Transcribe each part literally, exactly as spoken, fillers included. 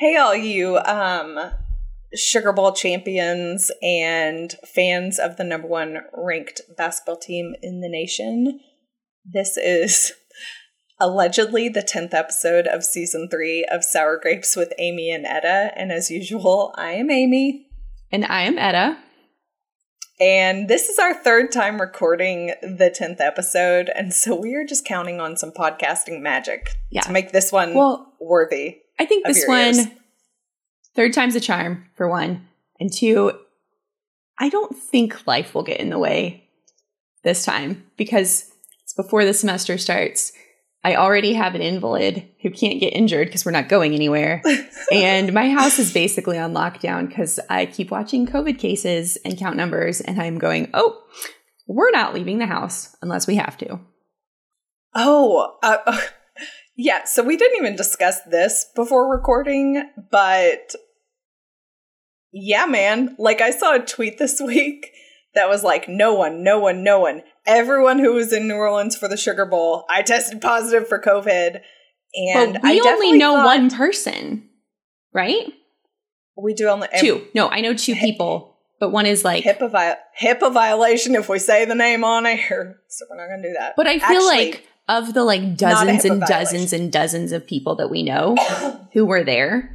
Hey, all you um, Sugar Bowl champions and fans of the number one ranked basketball team in the nation. This is allegedly the tenth episode of season three of Sour Grapes with Amy and Etta. And as usual, I am Amy. And I am Etta. And this is our third time recording the tenth episode. And so we are just counting on some podcasting magic yeah. to make this one well, worthy. I think this one, ears. Third time's a charm, for one. And two, I don't think life will get in the way this time because it's before the semester starts. I already have an invalid who can't get injured because we're not going anywhere. And my house is basically on lockdown because I keep watching COVID cases and count numbers. And I'm going, oh, we're not leaving the house unless we have to. Oh, uh, yeah. So we didn't even discuss this before recording. But yeah, man, like I saw a tweet this week that was like, no one, no one, no one. Everyone who was in New Orleans for the Sugar Bowl, I tested positive for COVID. And but we I only know thought, one person, right? We do only two. No, I know two people, but one is like HIPAA, vi- HIPAA violation if we say the name on air. So we're not going to do that. But I feel Actually, like of the like dozens and dozens violation. and dozens of people that we know who were there,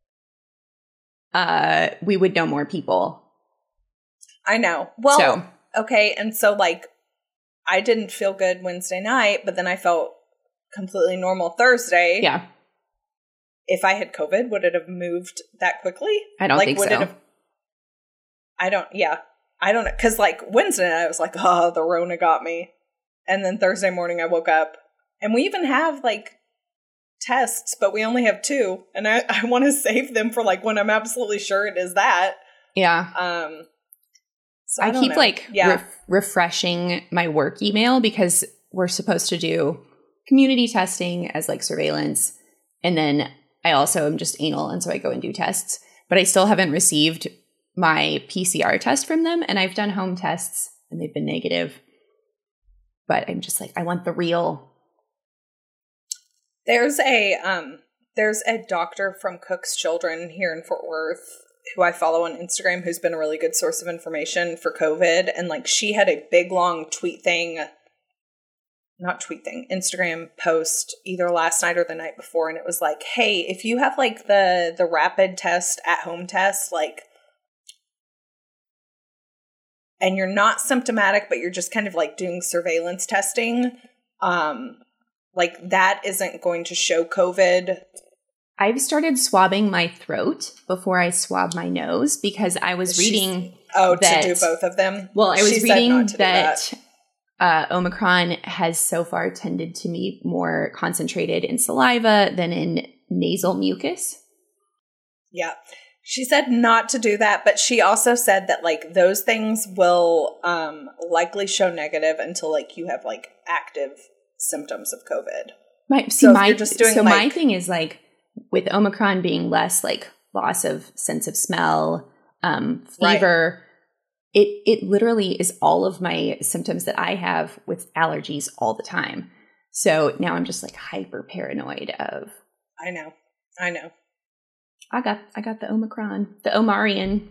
uh, we would know more people. I know. Well, so. okay. And so like, I didn't feel good Wednesday night, but then I felt completely normal Thursday. Yeah. If I had COVID, would it have moved that quickly? I don't like, think would so. It have, I don't, yeah. I don't know. Because like Wednesday night, I was like, oh, the Rona got me. And then Thursday morning, I woke up. And we even have like tests, but we only have two. And I, I want to save them for like when I'm absolutely sure it is that. Yeah. Um. So I, I keep know. like yeah. re- refreshing my work email because we're supposed to do community testing as like surveillance. And then I also am just anal. And so I go and do tests, but I still haven't received my P C R test from them. And I've done home tests and they've been negative, but I'm just like, I want the real. There's a, um, there's a doctor from Cook's Children here in Fort Worth who I follow on Instagram, who's been a really good source of information for COVID. And like, she had a big, long tweet thing, not tweet thing, Instagram post either last night or the night before. And it was like, hey, if you have like the, the rapid test at home test, like, and you're not symptomatic, but you're just kind of like doing surveillance testing, um, like that isn't going to show COVID. I've started swabbing my throat before I swab my nose because I was She's, reading oh that, to do both of them. Well, I was she reading that, that uh, Omicron has so far tended to be more concentrated in saliva than in nasal mucus. Yeah, she said not to do that, but she also said that like those things will um, likely show negative until like you have like active symptoms of COVID. My see so my you're just doing, so like, my thing is like. With Omicron being less like loss of sense of smell, um, fever, right. it it literally is all of my symptoms that I have with allergies all the time. So now I'm just like hyper paranoid of. I know, I know. I got I got the Omicron, the Omarion.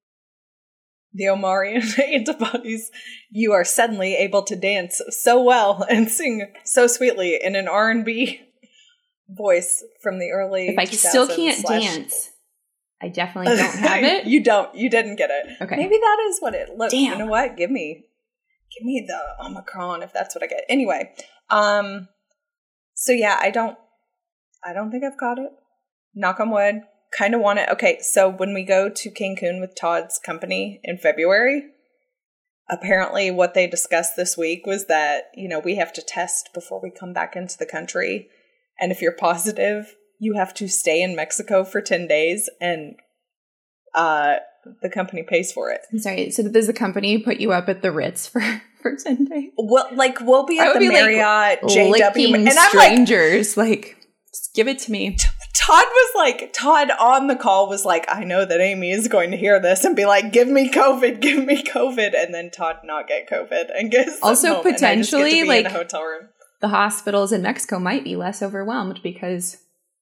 The Omarion antibodies. You are suddenly able to dance so well and sing so sweetly in an R and B voice from the early if I still can't slash- dance, I definitely don't have it. You don't. You didn't get it. Okay. Maybe that is what it looks. Damn. You know what? Give me, give me the Omicron if that's what I get. Anyway, um, so yeah, I don't, I don't think I've got it. Knock on wood. Kind of want it. Okay, so when we go to Cancun with Todd's company in February, apparently what they discussed this week was that, you know, we have to test before we come back into the country. And if you're positive, you have to stay in Mexico for ten days and uh, the company pays for it. I'm sorry. So does the company put you up at the Ritz for, for ten days? Well, like we'll be at the be Marriott, like J W. And I'm strangers, like, like, just give it to me. Todd was like, Todd on the call was like, I know that Amy is going to hear this and be like, give me COVID, give me COVID. And then Todd not get COVID and get also potentially like in a hotel room. The hospitals in Mexico might be less overwhelmed because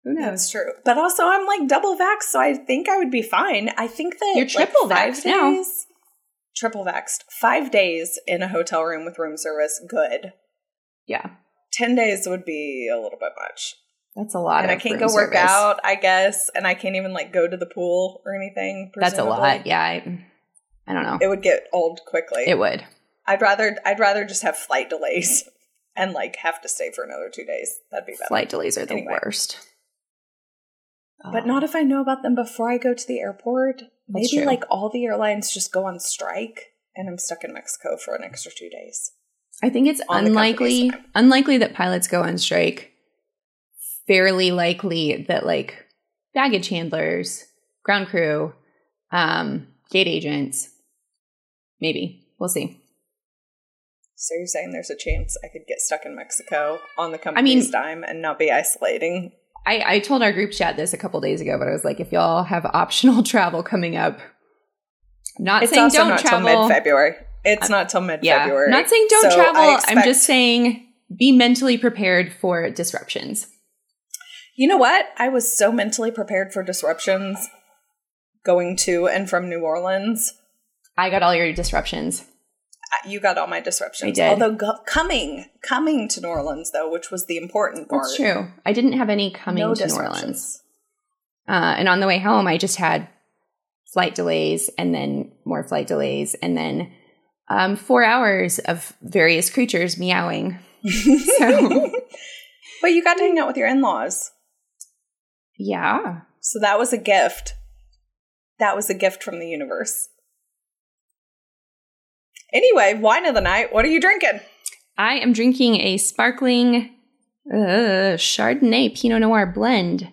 Who knows? That's true. But also, I'm like double vaxxed, so I think I would be fine. I think that You're triple like, vaxxed days, now. Triple vaxxed. Five days in a hotel room with room service, good. Yeah. Ten days would be a little bit much. That's a lot. And of I can't room go work service. out, I guess. And I can't even like go to the pool or anything. That's a presumably. lot. Yeah. I, I don't know. It would get old quickly. It would. I'd rather I'd rather just have flight delays and like have to stay for another two days. That'd be better. Flight delays are the Anyway. worst. But Oh. not if I know about them before I go to the airport. That's Maybe true. like all the airlines just go on strike and I'm stuck in Mexico for an extra two days. I think it's on the unlikely company's time. unlikely that pilots go on strike. Fairly likely that like baggage handlers, ground crew, um, gate agents, maybe. We'll see. So you're saying there's a chance I could get stuck in Mexico on the company's mean- dime and not be isolating? I, I told our group chat this a couple days ago, but I was like, if y'all have optional travel coming up, I'm not It's saying also don't not till travel. mid-February. It's not till mid-February. Yeah, not saying don't So I travel. I'm expect- just saying be mentally prepared for disruptions. You know what? I was so mentally prepared for disruptions going to and from New Orleans. I got all your disruptions. You got all my disruptions. I did. Although go- coming, coming to New Orleans, though, which was the important part. That's true. I didn't have any coming No to New disruptions. Orleans. Uh, and on the way home, I just had flight delays and then more flight delays and then um, four hours of various creatures meowing. So, But you got to hang out with your in-laws. yeah. So that was a gift. That was a gift from the universe. Anyway, wine of the night. What are you drinking? I am drinking a sparkling uh, Chardonnay Pinot Noir blend.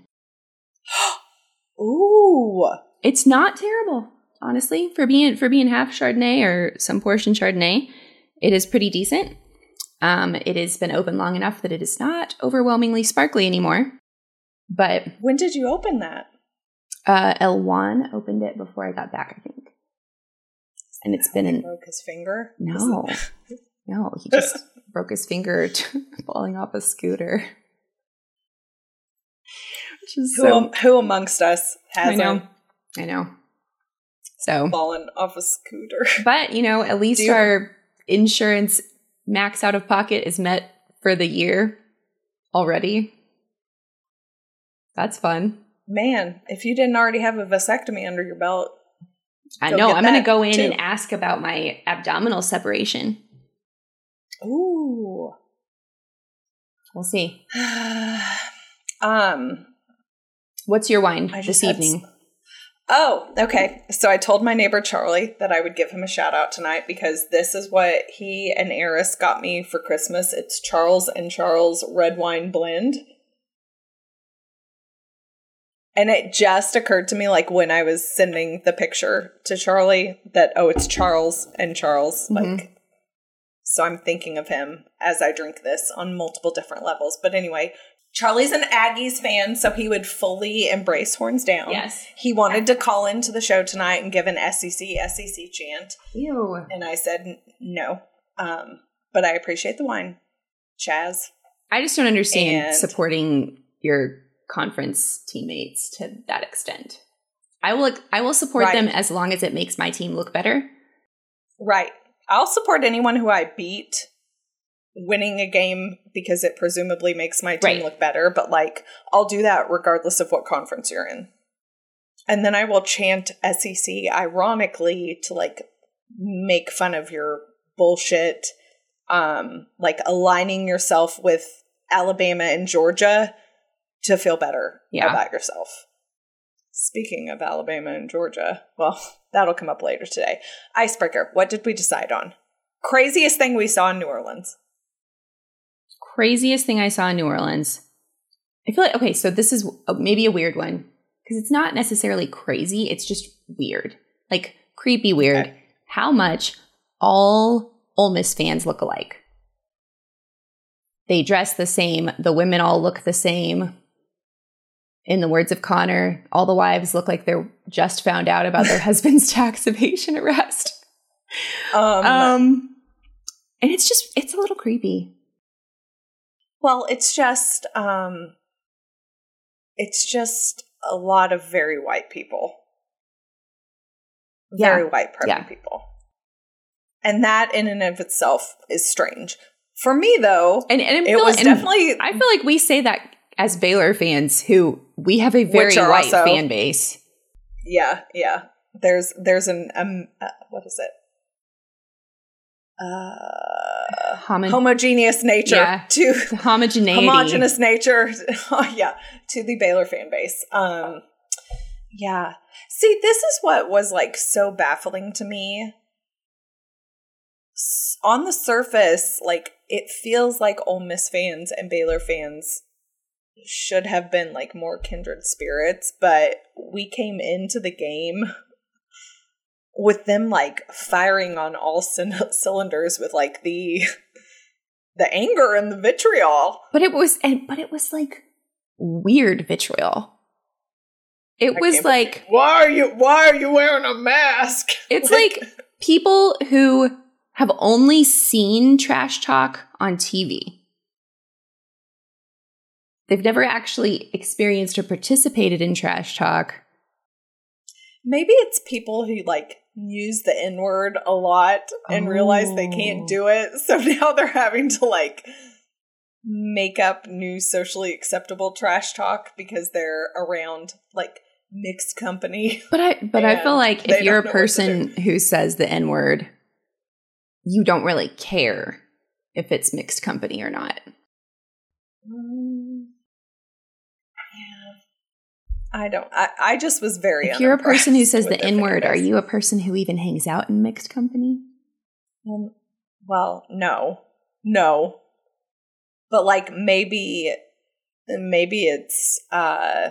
Ooh. It's not terrible, honestly, for being for being half Chardonnay or some portion Chardonnay. It is pretty decent. Um, it has been open long enough that it is not overwhelmingly sparkly anymore. But When did you open that? uh, El Juan opened it before I got back, I think. And it's been He in broke his finger? no, no. He just broke his finger falling off a scooter. Which is Who, so. who amongst us I has know, I know. So, fallen off a scooter? but you know, at least Do you- our insurance max out of pocket is met for the year already. That's fun. Man, if you didn't already have a vasectomy under your belt. I Go know. get I'm going to that, go in too. and ask about my abdominal separation. Ooh. We'll see. um. What's your wine I this just had evening? s- Oh, okay. So I told my neighbor Charlie that I would give him a shout out tonight because this is what he and Eris got me for Christmas. It's Charles and Charles Red Wine Blend. And it just occurred to me, like when I was sending the picture to Charlie, that, oh, it's Charles and Charles. Mhm. Like, so I'm thinking of him as I drink this on multiple different levels. But anyway, Charlie's an Aggies fan, so he would fully embrace Horns Down. Yes. He wanted to call into the show tonight and give an S E C, S E C chant. Ew. And I said n- no. Um, but I appreciate the wine. Chaz. I just don't understand And- supporting your conference teammates to that extent. I will I will support Right. them as long as it makes my team look better. Right. I'll support anyone who I beat winning a game because it presumably makes my team Right. look better. But like, I'll do that regardless of what conference you're in. And then I will chant S E C ironically to like make fun of your bullshit, um, like aligning yourself with Alabama and Georgia to feel better Yeah. about yourself. Speaking of Alabama and Georgia, well, that'll come up later today. Icebreaker, what did we decide on? Craziest thing we saw in New Orleans. Craziest thing I saw in New Orleans. I feel like, okay, so this is a- maybe a weird one because it's not necessarily crazy. It's just weird, like creepy weird. Okay. How much all Ole Miss fans look alike. They dress the same. The women all look the same. In the words of Connor, all the wives look like they're just found out about their husband's tax evasion arrest. Um, Um, and it's just, it's a little creepy. well, it's just, um, it's just a lot of very white people. Yeah. Very white, preppy Yeah. people. And that in and of itself is strange. For me, though, And, and I it feel- was and definitely... I feel like we say that as Baylor fans who we have a very Which are white also- fan base. Yeah, yeah. There's there's an... Um, uh, what is it? Uh, Homo- homogeneous nature Yeah. to... Homogeneity. homogenous nature, yeah, to the Baylor fan base. Um, yeah. See, this is what was like so baffling to me. S- On the surface, like it feels like Ole Miss fans and Baylor fans should have been like more kindred spirits, but we came into the game with them like firing on all c- cylinders with like the the anger and the vitriol. But it was, and but it was like weird vitriol. It I was can't like, believe- why are you why are you wearing a mask? it's like people who have only seen trash talk on T V. They've never actually experienced or participated in trash talk. Maybe it's people who like use the N-word a lot and realize they can't Oh. do it. So now they're having to like make up new socially acceptable trash talk because they're around like mixed company. But I but I feel And like they if you're a don't know what to person who says the N-word, you don't really care if it's mixed company or not. Mm, yeah. I don't. I, I just was very If you're a person who unimpressed says with the their N-word, fan are base. you a person who even hangs out in mixed company? Um, well, no, no, but like maybe, maybe it's uh,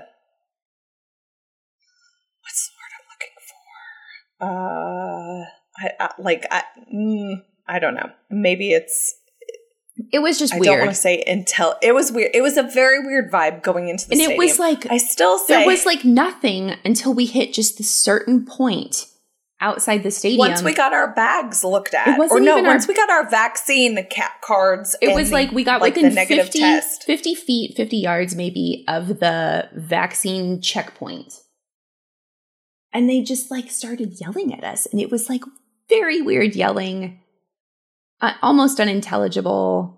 what's the word I'm looking for? Uh, I, I like I, mm, I don't know. Maybe it's. It was just I weird. don't want to say until it was weird. It was a very weird vibe going into the and stadium. it was like I still say there was like nothing until we hit just this certain point outside the stadium. once we got our bags looked at, It wasn't or no, even our- once we got our vaccine cat cards. It and was the- like we got like within the negative fifty, test. fifty feet, fifty yards maybe of the vaccine checkpoint. And they just like started yelling at us. And it was like very weird yelling, uh, almost unintelligible.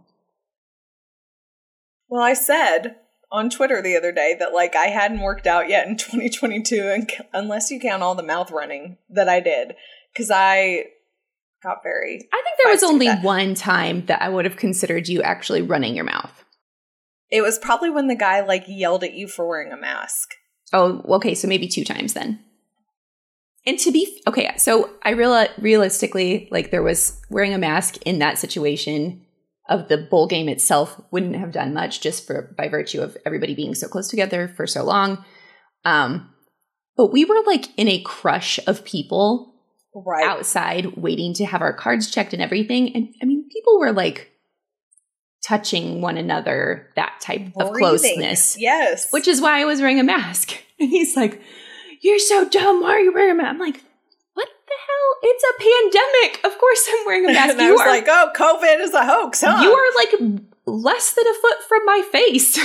Well, I said on Twitter the other day that like I hadn't worked out yet in twenty twenty-two, and c- unless you count all the mouth running that I did, because I got very. I think there was feisty with only that. one time that I would have considered you actually running your mouth. It was probably when the guy like yelled at you for wearing a mask. Oh, okay. So maybe two times then. And to be, okay, so I real realistically, like there was wearing a mask in that situation of the bowl game itself wouldn't have done much just for by virtue of everybody being so close together for so long. Um, but we were like in a crush of people Right. outside waiting to have our cards checked and everything. And I mean, people were like touching one another, that type of Breathing. closeness, Yes. which is why I was wearing a mask. And he's like, "You're so dumb. Why are you wearing a mask?" I'm like, what the hell? It's a pandemic. Of course I'm wearing a mask. and I You was are like, oh, COVID is a hoax, huh? you are like less than a foot from my face.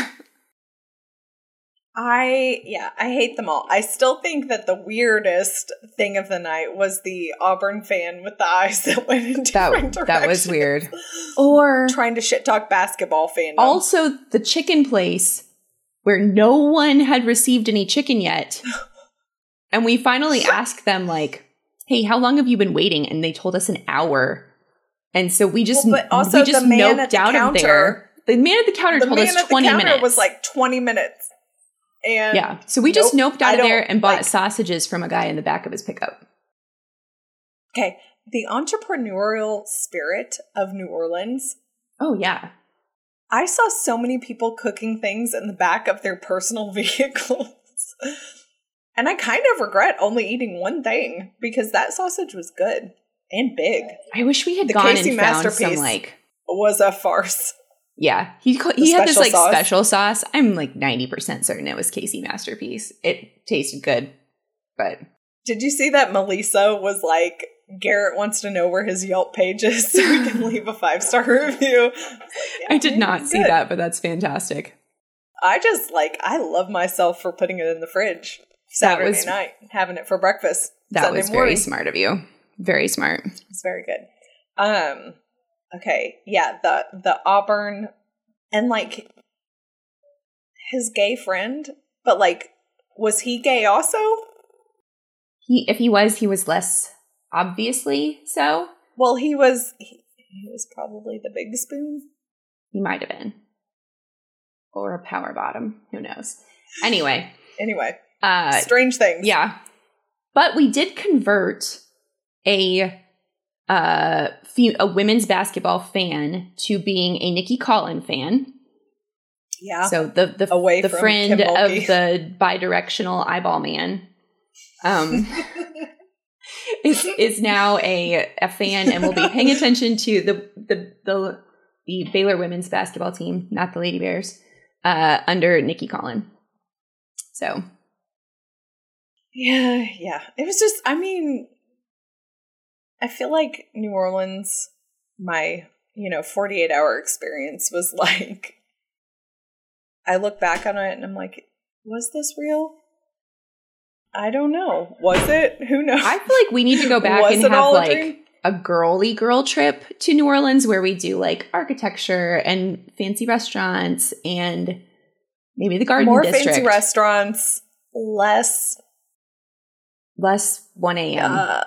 I, yeah, I hate them all. I still think that the weirdest thing of the night was the Auburn fan with the eyes that went in different That, directions. that was weird. Or Trying to shit talk basketball fandom. also the chicken place where no one had received any chicken yet. And we finally asked them like, "Hey, how long have you been waiting?" And they told us an hour. And so we just, Well, but also we just the man noped at the out counter, of there. The man at the counter the told man us at the twenty counter minutes. was like twenty minutes. And yeah. So we just Nope, noped out I of there don't and bought like- sausages from a guy in the back of his pickup. Okay, the entrepreneurial spirit of New Orleans. Oh, yeah. I saw so many people cooking things in the back of their personal vehicles. And I kind of regret only eating one thing because that sausage was good and big. I wish we had The gone Casey and found some masterpiece. like, It was a farce. yeah, he ca- The he had this special like sauce. special sauce. I'm like ninety percent certain it was Casey Masterpiece. It tasted good, but Did you see that Melissa was like, Garrett wants to know where his Yelp page is so we can leave a five-star review? I, was like, yeah, I did not see good. that, but that's fantastic. I just, like, I love myself for putting it in the fridge Saturday was, night, having it for breakfast. That Sunday was morning. Very smart of you. Very smart. It's very good. Um, okay, yeah, the the Auburn, and, like, his gay friend, but, like, was he gay also? He, if he was, he was less obviously so. Well, he was, he, he was probably the big spoon. He might have been. Or a power bottom. Who knows? Anyway. Anyway. Uh, Strange things. Yeah. But we did convert a uh, fe- a women's basketball fan to being a Nikki Collin fan. Yeah. So the the, Away the from friend Kim of Mulkey. the bidirectional eyeball man um, is is now a, a fan and will be paying attention to the, the, the, the Baylor women's basketball team, not the Lady Bears, uh, under Nikki Collin. So. Yeah, yeah. It was just, I mean, I feel like New Orleans, my, you know, forty-eight hour experience was like, I look back on it and I'm like, was this real? I don't know. Was it? Who knows? I feel like we need to go back was and it have all a like dream? a girly girl trip to New Orleans where we do like architecture and fancy restaurants and maybe the Garden More District. fancy restaurants, less Less one a.m. Uh,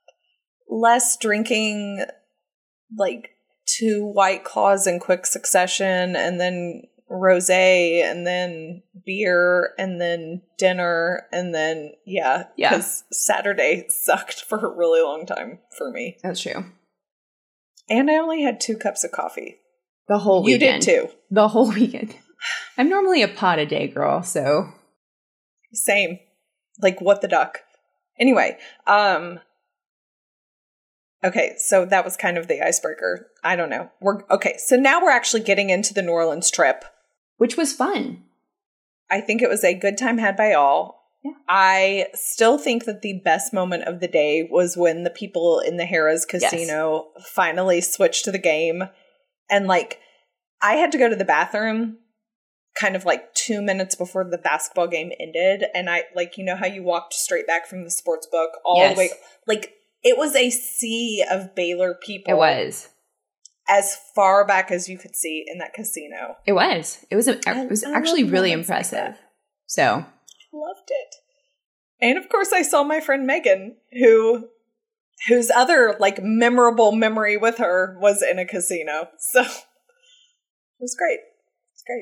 less drinking, like two White Claws in quick succession, and then rosé, and then beer, and then dinner, and then, yeah. Yeah. Because Saturday sucked for a really long time for me. That's true. And I only had two cups of coffee. The whole you weekend. You did too. The whole weekend. I'm normally a pot a day girl, so. Same. Like, what the duck? Anyway, um, okay, so that was kind of the icebreaker. I don't know. We're okay. So now we're actually getting into the New Orleans trip, which was fun. I think it was a good time had by all. Yeah. I still think that the best moment of the day was when the people in the Harrah's Casino yes. finally switched to the game. And, like, I had to go to the bathroom kind of like two minutes before the basketball game ended. And I, like, you know how you walked straight back from the sports book all yes. the way, like, it was a sea of Baylor people. It was. As far back as you could see in that casino. It was. It was, a, it was I, actually I really impressive. Like so. I loved it. And of course I saw my friend Megan, who, whose other, like, memorable memory with her was in a casino. So it was great. It's great.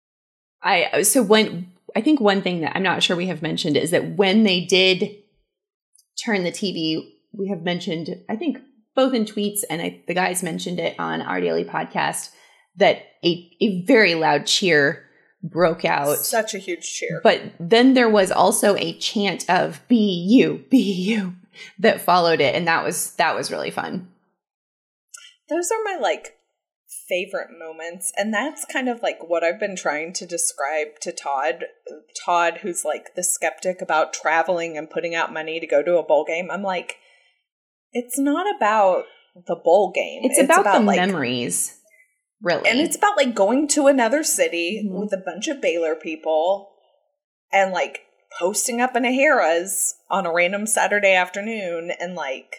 I so when I think one thing that I'm not sure we have mentioned is that when they did turn the T V, we have mentioned, I think both in tweets and I, the guys mentioned it on our daily podcast, that a, a very loud cheer broke out. Such a huge cheer. But then there was also a chant of "Be you, be you" that followed it, and that was that was really fun. Those are my like favorite moments, and that's kind of like what I've been trying to describe to Todd Todd who's like the skeptic about traveling and putting out money to go to a bowl game. I'm like, it's not about the bowl game, it's, it's about, about the like, memories, really. And it's about like going to another city mm-hmm. with a bunch of Baylor people and like posting up in a Harrah's on a random Saturday afternoon and like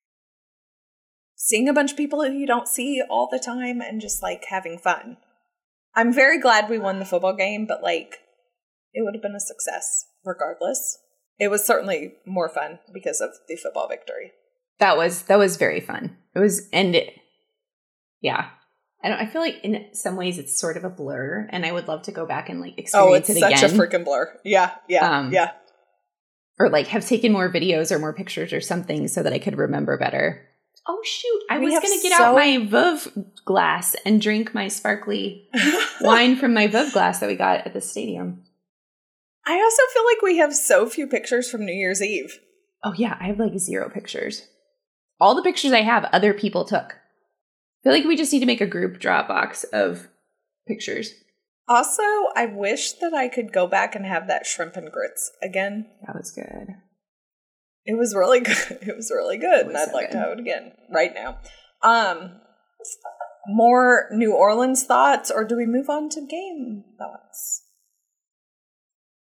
seeing a bunch of people that you don't see all the time and just, like, having fun. I'm very glad we won the football game, but, like, it would have been a success regardless. It was certainly more fun because of the football victory. That was that was very fun. It was, and it, yeah. I don't. I feel like in some ways it's sort of a blur, and I would love to go back and, like, experience it again. Oh, it's such a freaking blur. Yeah, yeah, um, yeah. Or, like, have taken more videos or more pictures or something so that I could remember better. Oh, shoot. I we was going to get so- out my Veuve glass and drink my sparkly wine from my Veuve glass that we got at the stadium. I also feel like we have so few pictures from New Year's Eve. Oh, yeah. I have like zero pictures. All the pictures I have, other people took. I feel like we just need to make a group Dropbox of pictures. Also, I wish that I could go back and have that shrimp and grits again. That was good. It was really good. It was really good, and I'd so like good. to have it again right now. Um, more New Orleans thoughts, or do we move on to game thoughts?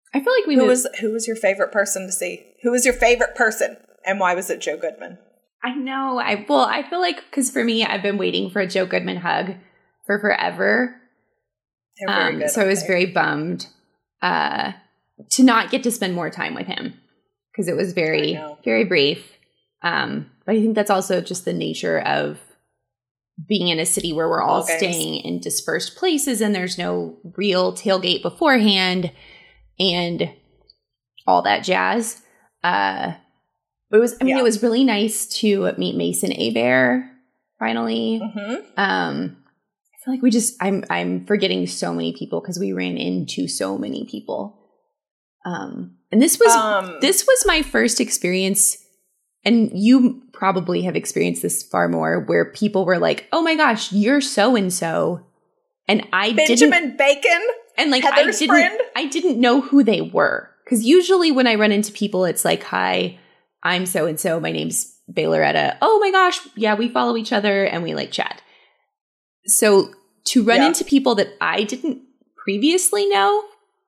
I feel like we who moved- was who was your favorite person to see? Who was your favorite person, and why was it Joe Goodman? I know. I well, I feel like because for me, I've been waiting for a Joe Goodman hug for forever. They're very um, good. So I was they? very bummed uh, to not get to spend more time with him because it was very, very brief. Um, but I think that's also just the nature of being in a city where we're all, all staying in dispersed places and there's no real tailgate beforehand and all that jazz. Uh, but it was, I mean, yeah. it was really nice to meet Mason Hebert finally. Mm-hmm. Um, I feel like we just, I'm, I'm forgetting so many people because we ran into so many people. Um, and this was, um, this was my first experience. And you probably have experienced this far more where people were like, oh my gosh, you're so-and-so. And I Benjamin didn't. Bacon? And like, Heather's I didn't, friend? I didn't know who they were. Because usually when I run into people, it's like, hi, I'm so-and-so. My name's Bayloretta. Oh my gosh. Yeah, we follow each other and we like chat. So to run yeah. into people that I didn't previously know,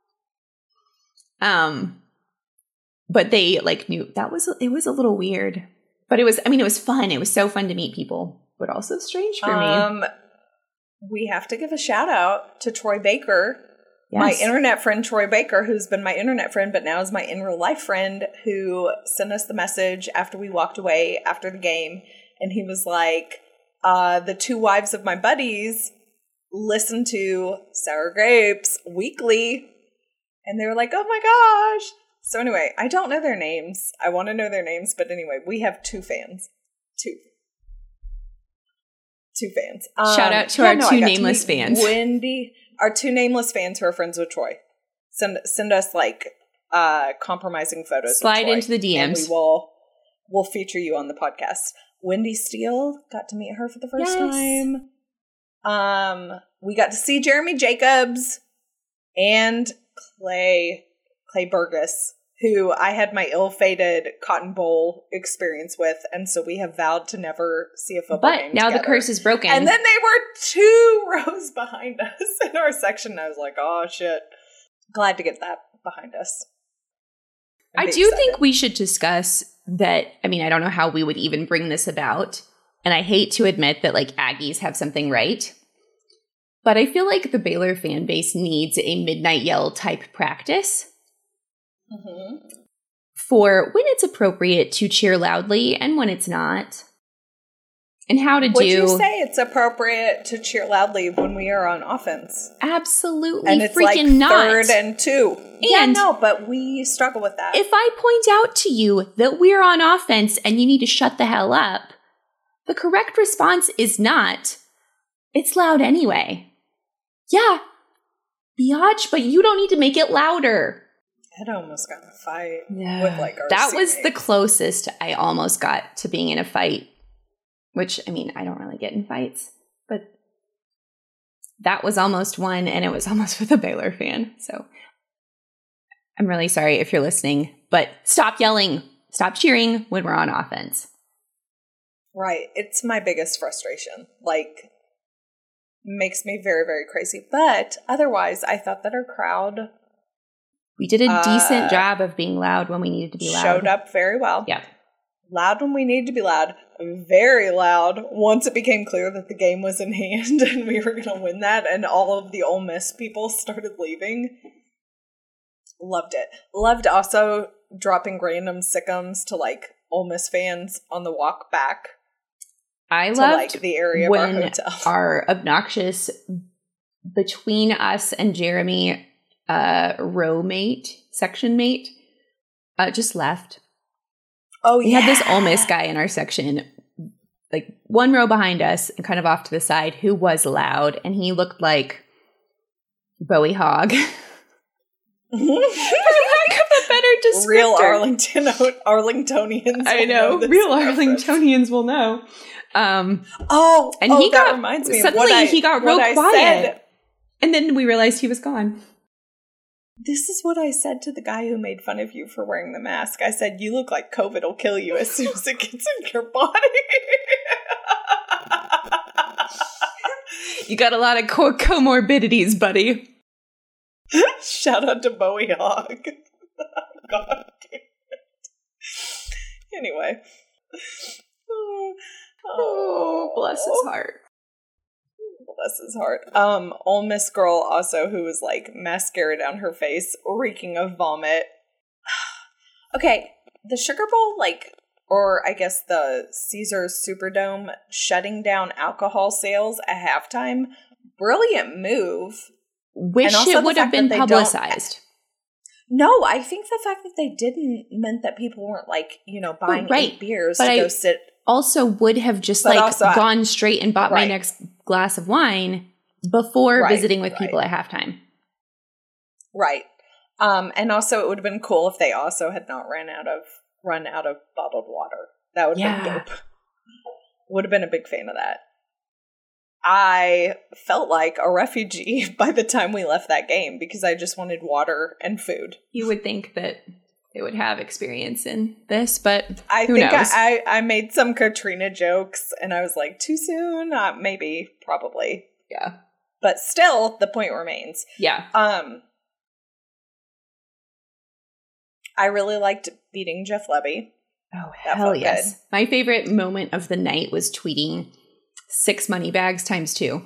um, but they like knew that was, it was a little weird, but it was, I mean, it was fun. It was so fun to meet people, but also strange for um, me. We have to give a shout out to Troy Baker, yes. my internet friend, Troy Baker, who's been my internet friend, but now is my in real life friend, who sent us the message after we walked away after the game. And he was like, uh, the two wives of my buddies listen to Sour Grapes weekly. And they were like, oh my gosh. So anyway, I don't know their names. I want to know their names, but anyway, we have two fans. Two. Two fans. Um, Shout out to yeah, our no, two nameless fans. Wendy, our two nameless fans who are friends with Troy. Send send us like uh, compromising photos. Slide of Troy, into the D Ms. And we will we'll feature you on the podcast. Wendy Steele, got to meet her for the first yes. time. Um, we got to see Jeremy Jacobs and Clay Clay Burgess, who I had my ill-fated Cotton Bowl experience with, and so we have vowed to never see a football but game now together. The curse is broken. And then they were two rows behind us in our section. I was like, oh, shit. Glad to get that behind us. I do excited. think we should discuss that. I mean, I don't know how we would even bring this about, and I hate to admit that, like, Aggies have something right, but I feel like the Baylor fan base needs a midnight yell type practice. Mm-hmm. For when it's appropriate to cheer loudly and when it's not. And how to Would do... Would you say it's appropriate to cheer loudly when we are on offense? Absolutely and it's freaking like not. third and two. And yeah, no, but we struggle with that. If I point out to you that we're on offense and you need to shut the hell up, the correct response is not, it's loud anyway. Yeah, biatch, but you don't need to make it louder. I almost got in a fight yeah. with like our That teammates. was the closest I almost got to being in a fight, which, I mean, I don't really get in fights, but that was almost one, and it was almost with a Baylor fan. So I'm really sorry if you're listening, but stop yelling, stop cheering when we're on offense. Right. It's my biggest frustration. Like, makes me very, very crazy. But otherwise, I thought that our crowd... We did a decent uh, job of being loud when we needed to be loud. Showed up very well. Yeah. Loud when we needed to be loud. Very loud once it became clear that the game was in hand and we were going to win that, and all of the Ole Miss people started leaving. Loved it. Loved also dropping random sickums to like Ole Miss fans on the walk back. I to, loved like, the area when of our hotel. Our obnoxious between us and Jeremy uh, row mate, section mate, uh, just left. Oh, we yeah. had this Ole Miss guy in our section, like one row behind us and kind of off to the side, who was loud, and he looked like Bowie Hogg. For lack of a better descriptor. Real Arlington Arlingtonians. I know. know Real reference. Arlingtonians will know. Um, oh, and oh, he that got reminds me suddenly of what I, he got real what quiet, I said. And then we realized he was gone. This is what I said to the guy who made fun of you for wearing the mask. I said, you look like COVID will kill you as soon as it gets in your body. You got a lot of co- comorbidities, buddy. Shout out to Bowie Hogg. God. Anyway. Oh, Oh, bless his heart. Bless his heart. Um, Ole Miss girl also who was like mascara down her face, reeking of vomit. Okay, the Sugar Bowl, like, or I guess the Caesars Superdome shutting down alcohol sales at halftime. Brilliant move. Wish it would have been publicized. No, I think the fact that they didn't meant that people weren't like, you know, buying oh, right. eight beers but to I go sit. Also would have just But like also, gone straight and bought right. my next glass of wine before Right, visiting with right. people at halftime. Right. Um, and also it would have been cool if they also had not ran out of run out of bottled water. That would have Yeah. been dope. Would have been a big fan of that. I felt like a refugee by the time we left that game because I just wanted water and food. You would think that they would have experience in this, but I who think knows? I, I, I made some Katrina jokes and I was like, too soon? Uh, maybe, probably. Yeah. But still, the point remains. Yeah. Um, I really liked beating Jeff Levy. Oh, That hell felt yes. good. My favorite moment of the night was tweeting six money bags times two.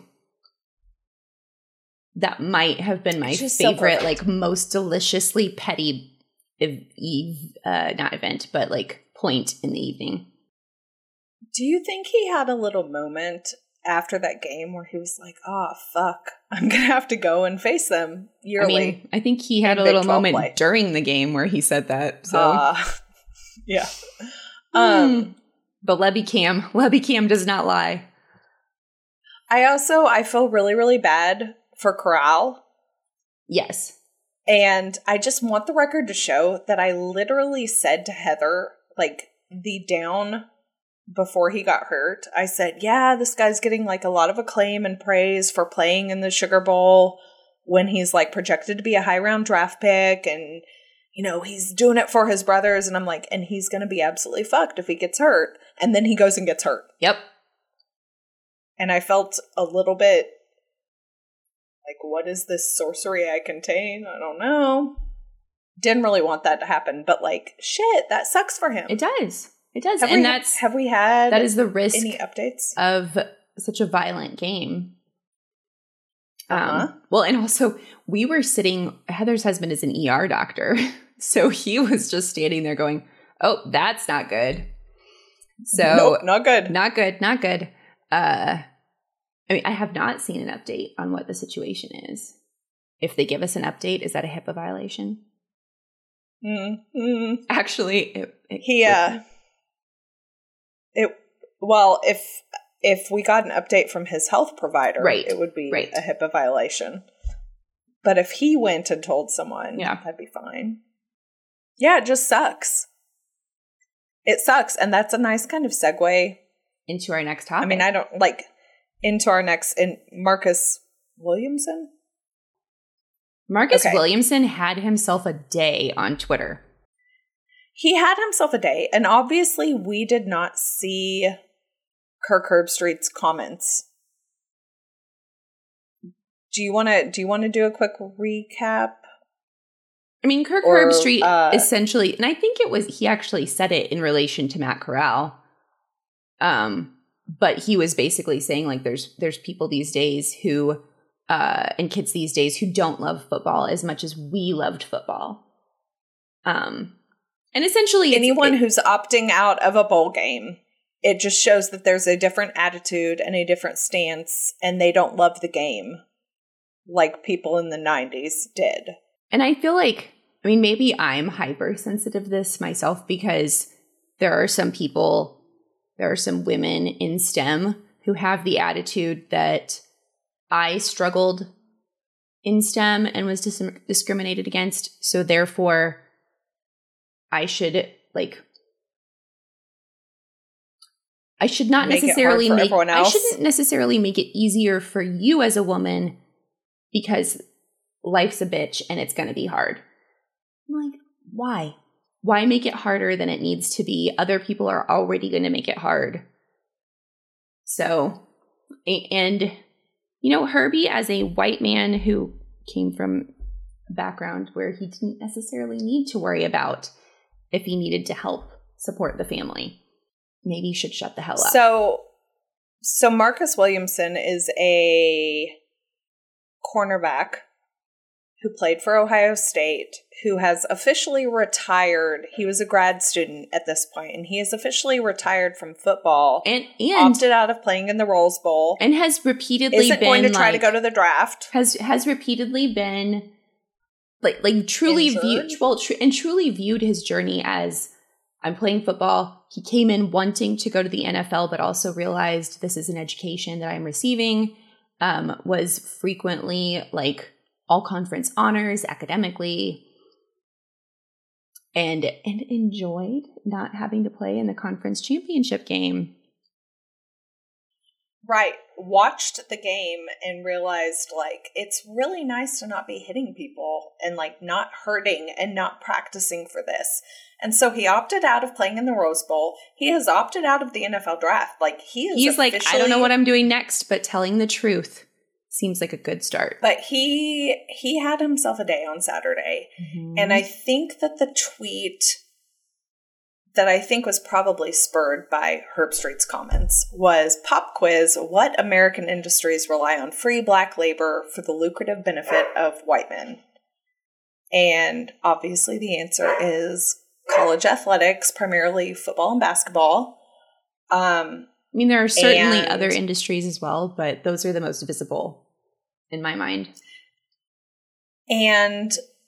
That might have been my It's just so favorite, perfect. like, most deliciously petty ev- eve, uh, not event, but like point in the evening. Do you think he had a little moment after that game where he was like, oh, fuck, I'm going to have to go and face them yearly? I mean, I think he had in a Big little twelve moment play. during the game where he said that. So, Uh, yeah. Hmm. Um, but Lebby Cam, Lebby Cam does not lie. I also, I feel really, really bad for Corral. Yes. And I just want the record to show that I literally said to Heather, like, the down before he got hurt, I said, yeah, this guy's getting, like, a lot of acclaim and praise for playing in the Sugar Bowl when he's, like, projected to be a high-round draft pick, and, you know, he's doing it for his brothers, and I'm like, and he's gonna be absolutely fucked if he gets hurt. And then he goes and gets hurt. Yep. And I felt a little bit like, what is this sorcery I contain? I don't know. Didn't really want that to happen, but like, shit, that sucks for him. It does. It does. Have and we, that's have we had that is the risk any updates of such a violent game. Uh-huh. Um, well, and also we were sitting, Heather's husband is an E R doctor. So he was just standing there going, oh, that's not good. So nope, not good. Not good. Not good. Uh, I mean, I have not seen an update on what the situation is. If they give us an update, is that a HIPAA violation? Mm-hmm. Actually, it, it, He, uh, it, well, if, if we got an update from his health provider, Right, it would be right. a HIPAA violation. But if he went and told someone, Yeah. that'd be fine. Yeah, it just sucks. It sucks. And that's a nice kind of segue. into our next topic. I mean, I don't like into our next in Marcus Williamson. Marcus Okay. Williamson had himself a day on Twitter. He had himself a day, and obviously we did not see Kirk Herbstreit's comments. Do you want to do you want to do a quick recap? I mean, Kirk Or, Herbstreit uh, essentially, and I think it was, he actually said it in relation to Matt Corral. Um, but he was basically saying like, there's, there's people these days who, uh, and kids these days who don't love football as much as we loved football. Um, and essentially it's, Anyone it, who's opting out of a bowl game, it just shows that there's a different attitude and a different stance, and they don't love the game like people in the nineties did. and I feel like, I mean, maybe I'm hypersensitive to this myself because there are some people, there are some women in STEM who have the attitude that I struggled in STEM and was dis- discriminated against. So therefore, I should like, I should not Make it hard necessarily for make, everyone I else. shouldn't necessarily make it easier for you as a woman because life's a bitch and it's going to be hard. I'm like, why? Why make it harder than it needs to be? Other people are already going to make it hard. So, and, you know, Herbie, as a white man who came from background where he didn't necessarily need to worry about if he needed to help support the family. Maybe he should shut the hell up. So, so Marcus Williamson is a cornerback who played for Ohio State, who has officially retired. He was a grad student at this point, and he is officially retired from football and and opted out of playing in the Rose Bowl, and has repeatedly isn't been going to try like, to go to the draft. Has has repeatedly been like like truly Injured? viewed well tr- and truly viewed his journey as, I'm playing football. He came in wanting to go to the N F L, but also realized this is an education that I'm receiving. Um, was frequently like all conference honors academically, and and enjoyed not having to play in the conference championship game. Right. Watched the game and realized, like, it's really nice to not be hitting people and, like, not hurting and not practicing for this. And so he opted out of playing in the Rose Bowl. He has opted out of the N F L draft. Like, he is He's like, I don't know what I'm doing next, but telling the truth seems like a good start. But he he had himself a day on Saturday. Mm-hmm. And I think that the tweet that I think was probably spurred by Herbstreit's comments was, pop quiz, what American industries rely on free black labor for the lucrative benefit of white men? And obviously the answer is college athletics, primarily football and basketball. Um, I mean, there are certainly and, other industries as well, but those are the most visible in my mind. And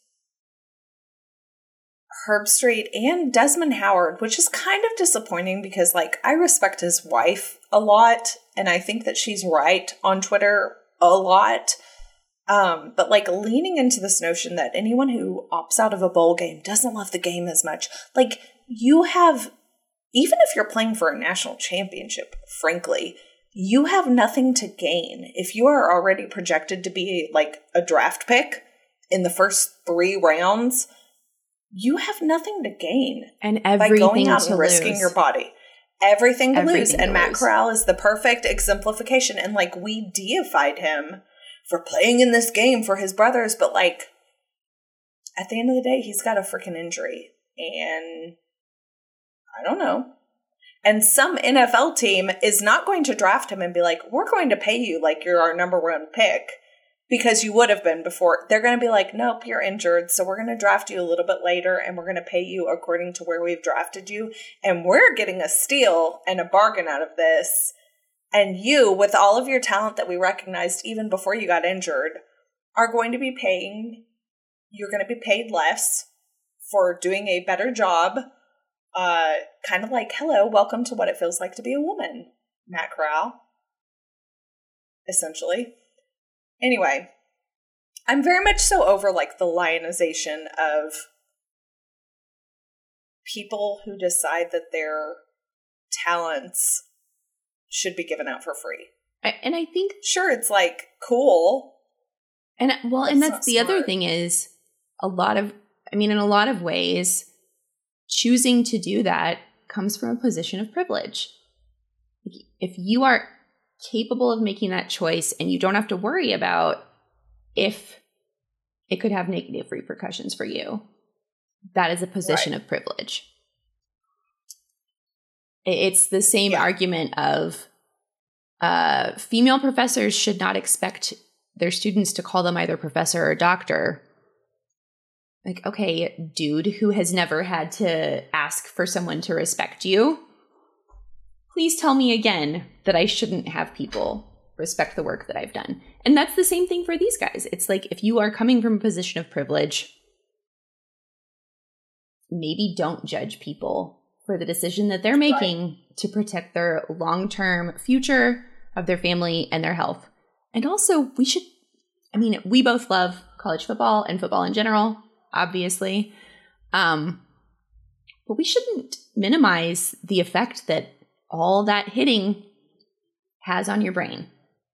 Herbstreit and Desmond Howard, which is kind of disappointing because, like, I respect his wife a lot, and I think that she's right on Twitter a lot. Um, but, like, leaning into this notion that anyone who opts out of a bowl game doesn't love the game as much. Like, you have, even if you're playing for a national championship, frankly, you have nothing to gain. If you are already projected to be, like, a draft pick in the first three rounds, you have nothing to gain and everything by going out to and risking lose. your body. Everything to everything lose. To and lose. Matt Corral is the perfect exemplification. And, like, we deified him for playing in this game for his brothers. But, like, at the end of the day, he's got a freaking injury. And I don't know. And some N F L team is not going to draft him and be like, we're going to pay you like you're our number one pick. Because you would have been before. They're going to be like, nope, you're injured, so we're going to draft you a little bit later, and we're going to pay you according to where we've drafted you. And we're getting a steal and a bargain out of this. And you, with all of your talent that we recognized even before you got injured, are going to be paying, you're going to be paid less for doing a better job. Uh, kind of like, hello, welcome to what it feels like to be a woman, Matt Corral. Essentially. Anyway, I'm very much so over, like, the lionization of people who decide that their talents should be given out for free. I, and I think... Sure, it's, like, cool. And, well, and that's the other thing is a lot of, I mean, in a lot of ways, choosing to do that comes from a position of privilege. If you are capable of making that choice and you don't have to worry about if it could have negative repercussions for you, that is a position right. of privilege. It's the same yeah. argument of uh, female professors should not expect their students to call them either professor or doctor. Like, okay, dude who has never had to ask for someone to respect you, please tell me again that I shouldn't have people respect the work that I've done. And that's the same thing for these guys. It's like, if you are coming from a position of privilege, maybe don't judge people for the decision that they're making right. to protect their long-term future of their family and their health. And also, we should, I mean, we both love college football and football in general, obviously. Um, but we shouldn't minimize the effect that all that hitting has on your brain.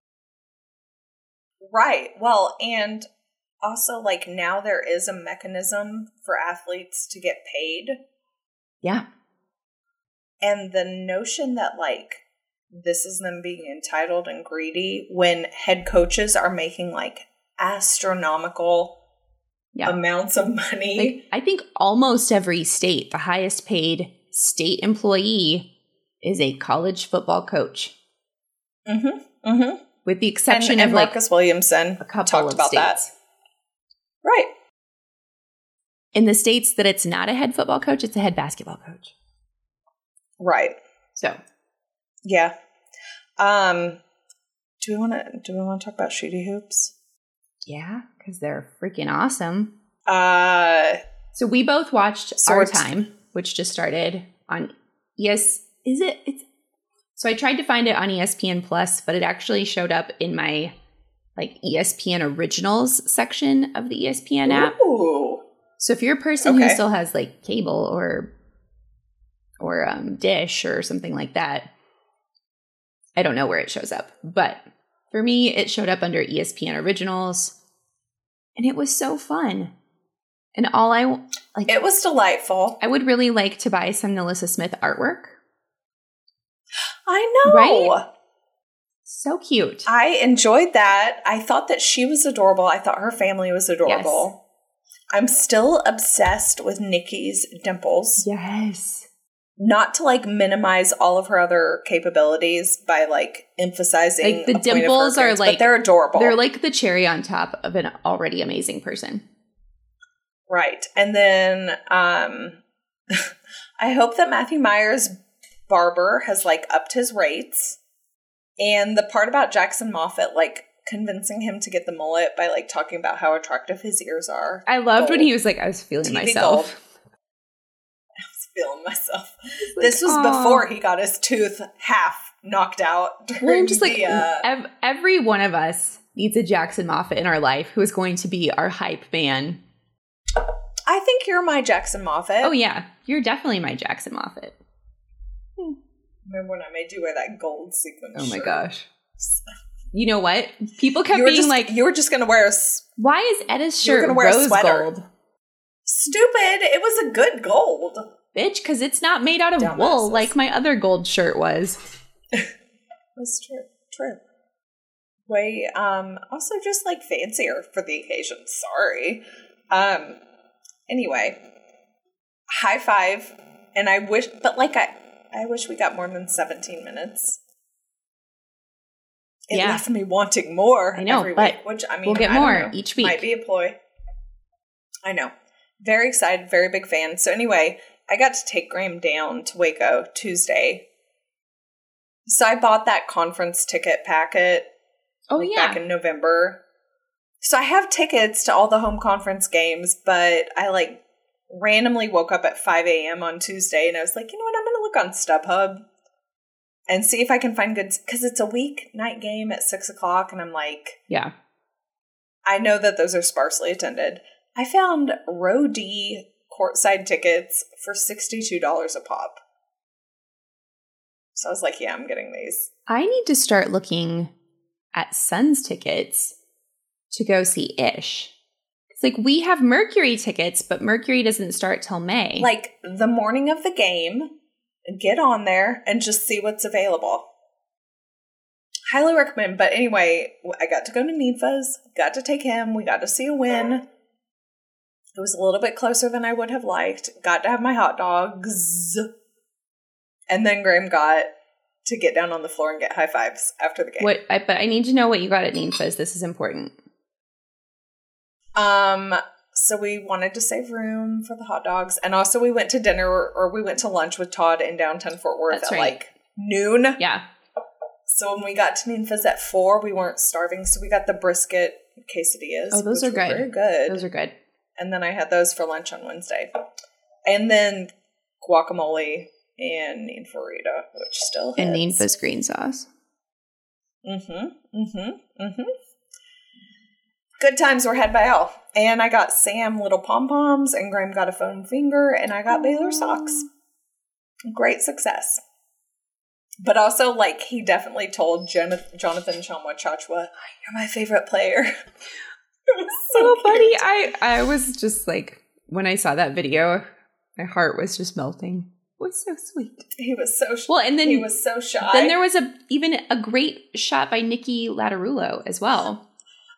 Right. Well, and also, like, now there is a mechanism for athletes to get paid. Yeah. And the notion that, like, this is them being entitled and greedy when head coaches are making, like, astronomical yeah. amounts of money. Like, I think almost every state, the highest paid state employee is a college football coach. Mm-hmm. Mm-hmm. With the exception and, and of like Marcus Williamson a couple talked of about states. that. Right. In the states that it's not a head football coach, it's a head basketball coach. Right. So, yeah. Um, do we want to do we want to talk about shooty hoops? Yeah, because they're freaking awesome. Uh, so we both watched so Our it's- Time, which just started on E S. Is it? It's. So I tried to find it on E S P N Plus, but it actually showed up in my like E S P N Originals section of the E S P N app. Ooh. So if you're a person Okay. who still has like cable or or um, Dish or something like that, I don't know where it shows up. But for me, it showed up under E S P N Originals, and it was so fun. And all I like, It was delightful. I would really like to buy some Nalissa Smith artwork. I know. Right? So cute. I enjoyed that. I thought that she was adorable. I thought her family was adorable. I'm still obsessed with Nikki's dimples. Yes. Not to like minimize all of her other capabilities by like emphasizing Like the a point of her dimples are appearance, like but they're adorable. They're like the cherry on top of an already amazing person. Right. And then um I hope that Matthew Myers' barber has like upped his rates. And the part about Jackson Moffat like convincing him to get the mullet by like talking about how attractive his ears are. I loved Gold. when he was like, I was feeling T V myself. gold. I was feeling myself. This was Aw. before he got his tooth half knocked out. During Well, I'm just like, the, uh, ev- every one of us needs a Jackson Moffat in our life who is going to be our hype man. I think you're my Jackson Moffat. Oh, yeah. You're definitely my Jackson Moffat. Remember when I made you wear that gold sequin Oh, my shirt? gosh. You know what? People kept You were being just like, you were just gonna wear a s- why is Edda's You were shirt gonna wear a rose sweater. gold? stupid. It was a good gold. Bitch, because it's not made out of Dumbasses. wool like my other gold shirt was. That's true. True. Way um also just like fancier for the occasion. Sorry. Um anyway. High five. And I wish but like I I wish we got more than seventeen minutes. It Yeah. left me wanting more I know, every but week, which I mean we'll get I don't more know. each week. Might be a ploy. I know. Very excited, very big fan. So anyway, I got to take Graham down to Waco Tuesday. So I bought that conference ticket packet Oh, like, yeah. back in November. So I have tickets to all the home conference games, but I like randomly woke up at five a.m. on Tuesday and I was like, you know what, I'm going to look on StubHub and see if I can find good, because it's a weeknight game at six o'clock. And I'm like, Yeah. I know that those are sparsely attended. I found row D courtside tickets for sixty-two dollars a pop. So I was like, yeah, I'm getting these. I need to start looking at Suns tickets to go see Ish. It's like we have Mercury tickets, but Mercury doesn't start till May. Like the morning of the game, get on there and just see what's available. Highly recommend. But anyway, I got to go to Ninfa's, got to take him. We got to see a win. It was a little bit closer than I would have liked. Got to have my hot dogs. And then Graham got to get down on the floor and get high fives after the game. What? I, but I need to know what you got at Ninfa's. This is important. Um, so we wanted to save room for the hot dogs. And also we went to dinner or we went to lunch with Todd in downtown Fort Worth That's at right. like noon. Yeah. So when we got to Ninfa's at four, we weren't starving. So we got the brisket quesadillas. Oh, those which are were good. Very good. Those are good. And then I had those for lunch on Wednesday. And then guacamole and ninfarita, which still hits. And Ninfa's green sauce. Mm-hmm. Mm-hmm. Mm-hmm. Good times were had by all. And I got Sam little pom-poms, and Graham got a foam finger, and I got Baylor socks. Great success. But also, like, he definitely told Jonathan, Jonathan Chomwa Chachwa, you're my favorite player. It was so So cute. funny. I, I was just like, when I saw that video, my heart was just melting. It was so sweet. He was so shy. Well, and then he was so shy. Then there was a even a great shot by Nikki Latarullo as well.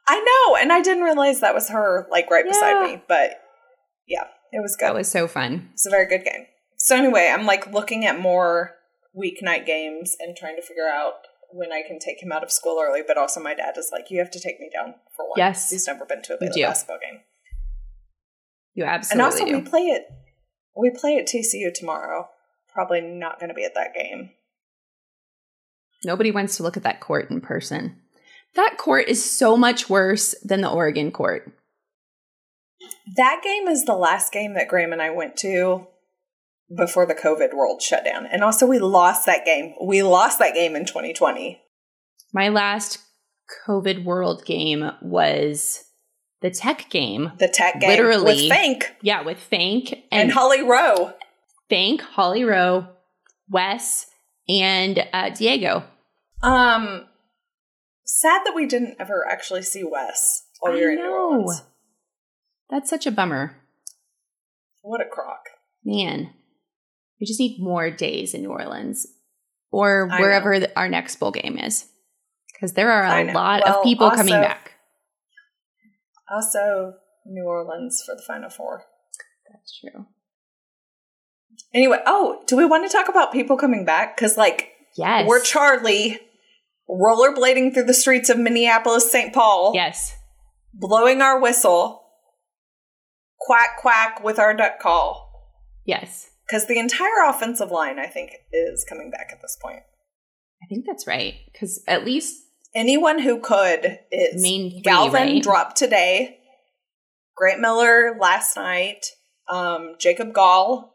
I know, and I didn't realize that was her, like, right Yeah. beside me. But, yeah, it was good. That was so fun. It's a very good game. So anyway, I'm, like, looking at more weeknight games and trying to figure out when I can take him out of school early. But also my dad is like, you have to take me down for one. Yes. He's never been to a You Baylor do. basketball game. You And absolutely also, do. we play it. We play at T C U tomorrow. Probably not going to be at that game. Nobody wants to look at that court in person. That court is so much worse than the Oregon court. That game is the last game that Graham and I went to before the COVID world shut down. And also, we lost that game. We lost that game in twenty twenty. My last COVID World game was the Tech game. The Tech game. Literally. With Fank. Yeah, with Fank And, and, Holly Rowe. Fank, Holly Rowe, Wes, and uh, Diego. Um, sad that we didn't ever actually see Wes while we I were in New know. Orleans. That's such a bummer. What a crock. Man, we just need more days in New Orleans or I wherever the, our next bowl game is. Because there are I a know. lot Well, of people also- coming back. Also, New Orleans for the Final Four. That's true. Anyway, oh, do we want to talk about people coming back? Because, like, Yes. we're Charlie rollerblading through the streets of Minneapolis, Saint Paul, Yes. blowing our whistle, quack, quack with our duck call. Yes. Because the entire offensive line, I think, is coming back at this point. I think that's right. Because at least Anyone who could is Main three, Galvin right? dropped today, Grant Miller last night, um, Jacob Gall.